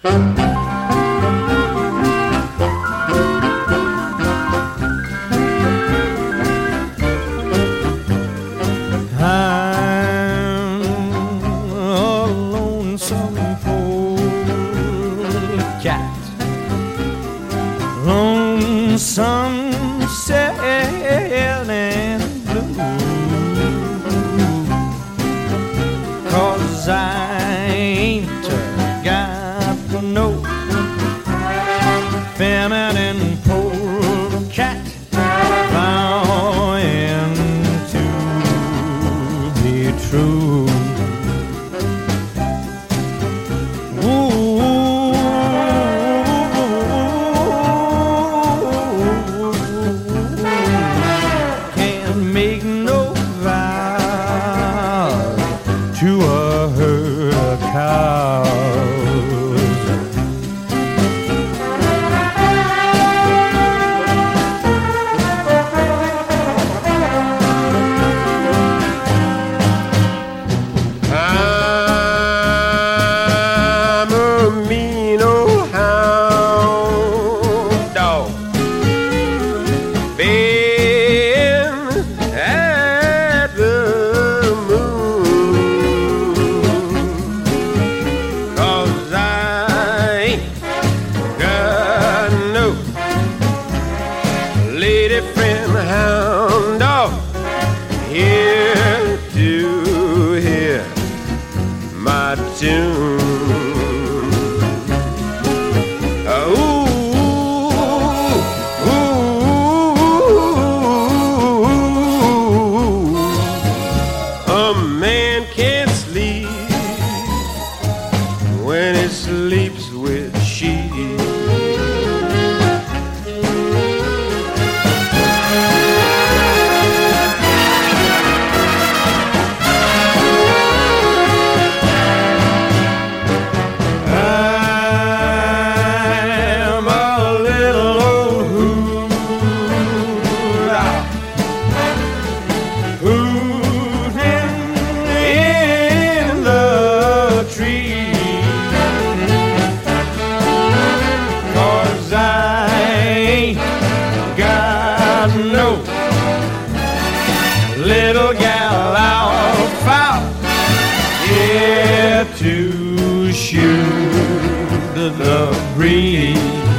Lonesome, sad and blue, 'cause I ain't got no feminine polecat vowing to be true. Make no vow to a herd of cows. I'm a mean old hound dog, lady friend, hound dog, here to hear my tune. Ooh, ooh, a man can't sleep when he sleeps with she. Little gal out foul, here to shoot the breeze.